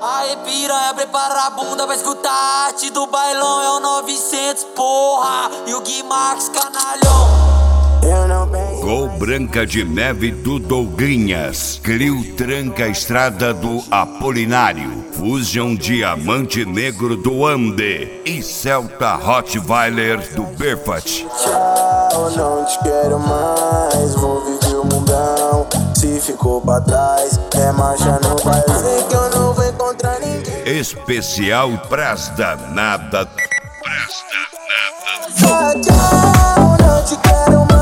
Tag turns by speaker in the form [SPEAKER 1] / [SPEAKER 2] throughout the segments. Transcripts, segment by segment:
[SPEAKER 1] Aê piranha, prepara a bunda pra escutar a arte do bailão. É o 900, porra, e o Gui Max, canalhão.
[SPEAKER 2] Gol Branca de Neve do Dougrinhas, Clio Tranca Estrada do Apolinário, Fusion Diamante Negro do Ande e Celta Rottweiler do Berfat.
[SPEAKER 3] Tchau, não te quero mais, vou viver o mundão. Se ficou pra trás, é marcha no baile. Sei que eu não vou encontrar ninguém.
[SPEAKER 2] Especial Pras Danada.
[SPEAKER 3] Tchau, não te quero mais.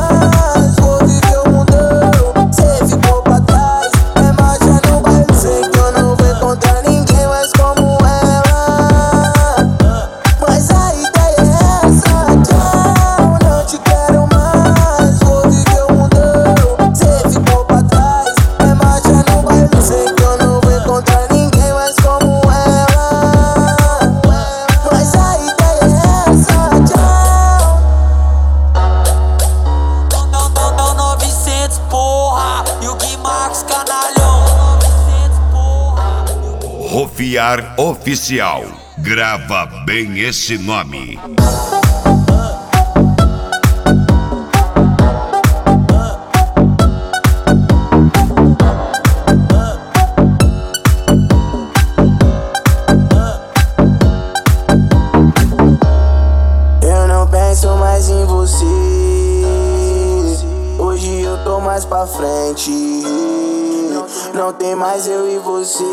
[SPEAKER 2] Rofiar Oficial. Grava bem esse nome.
[SPEAKER 3] Eu não penso mais em você. Hoje eu tô mais pra frente. Não tem mais eu e você.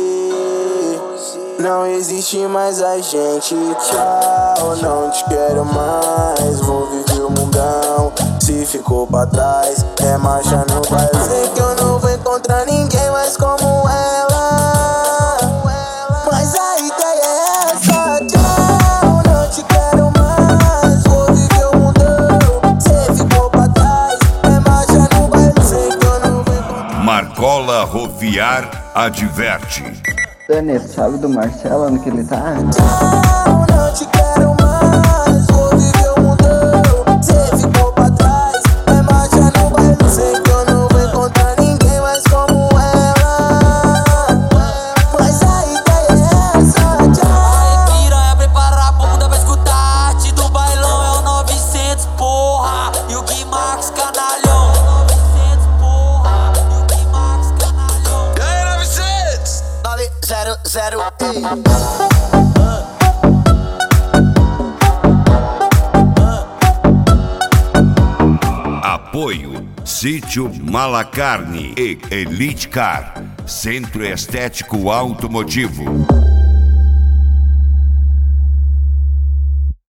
[SPEAKER 3] Não existe mais a gente. Tchau, não te quero mais. Vou viver o mundão. Se ficou pra trás, é marcha no baile. Sei que eu não vou encontrar ninguém mais como ela. Mas a ideia é essa. Tchau, não te quero mais. Vou viver o mundão. Se ficou pra trás, é marcha no baile. Sei que eu não vou encontrar.
[SPEAKER 2] Marcola Rofiar adverte.
[SPEAKER 4] Dani, sabe do Marcelo, onde que ele tá?
[SPEAKER 3] Tchau, não te quero mais. Vou viver o mundão. Cê ficou pra trás, vai marchar no baile. Sei que eu não vou encontrar ninguém mais como ela. Mas a ideia é essa. Tchau.
[SPEAKER 1] Aê piranha, prepara a bunda pra escutar a arte do bailão. É o 900, porra, e o Gui Max, canalhão. 900, porra, e o Gui Max, canalhão.
[SPEAKER 3] E aí, 900? 900, ei.
[SPEAKER 2] Apoio Sítio Malacarne e Elite Car, Centro Estético Automotivo.